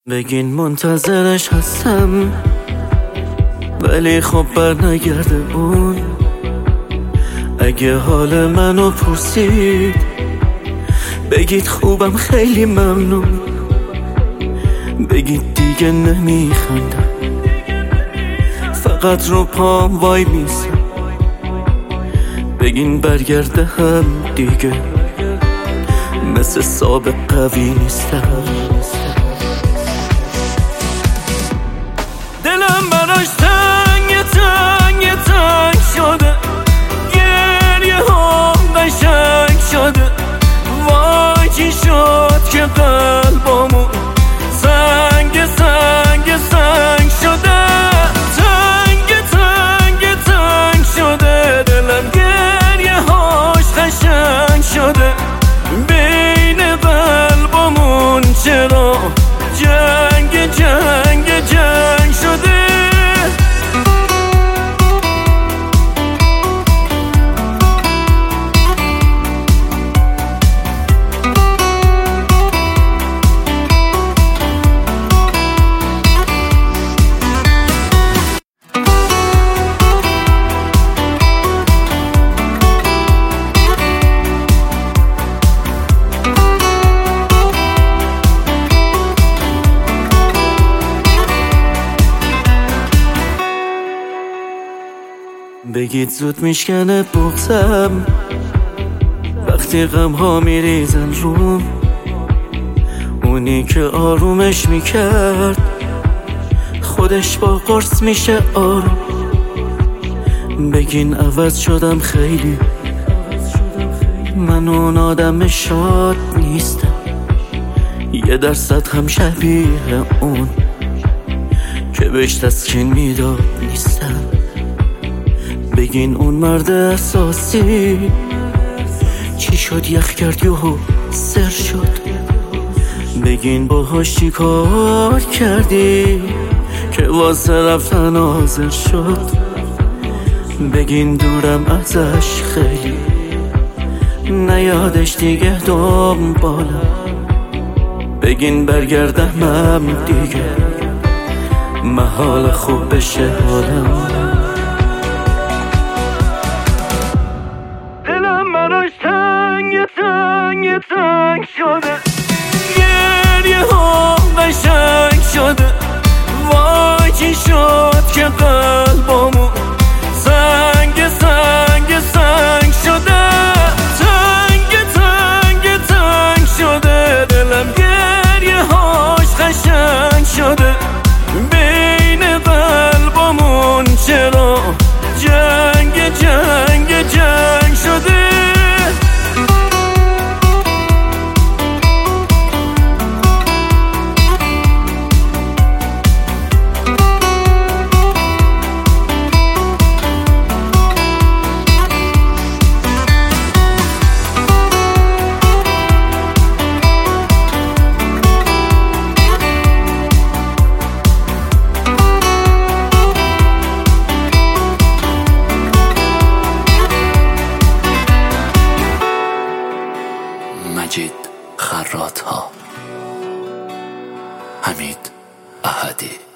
بگین منتظرش هستم، ولی خب بر نگرده اون. اگه حال منو پرسید بگید خوبم، خیلی ممنون. بگید دیگه نمیخندم، فقط رو پام وای میسم. بگین برگرده هم دیگه، مثل سابق قوی نیستم. دلم براش تنگ شده، گریه ها قشنگ شده. وای چی شد که قلبمون سنگ شده. تنگ شده دلم، گریه هاش قشنگ شده. بین قلبمون چرا جنگ شده. بگید زود میشکنه بغضم وقتی غم ها میریزن روم. اونی که آرومش میکرد خودش با قرص میشه آروم. بگین عوض شدم خیلی، من اون آدم شاد نیستم. 1% هم شبیه اون که بهش تسکین میداد نیستم. بگین اون مرد احساسی چی شد، یخ کرد یهو سر شد. بگین باهاش چی کار کردی که واسه رفتن حاضر شد. بگین دورم ازش خیلی، نیادش دیگه دنبالم. بگین برگردم دیگه، محال خوب بشه حالم. براش تنگ شده، گریه ها قشنگ شده. وای چی شد که قلبمون سنگ شده. تنگ شده دلم، گریه هاش قشنگ شده. بین قلبمون چرا جنگ شده. مجید خرات‌ها، حمید احدی.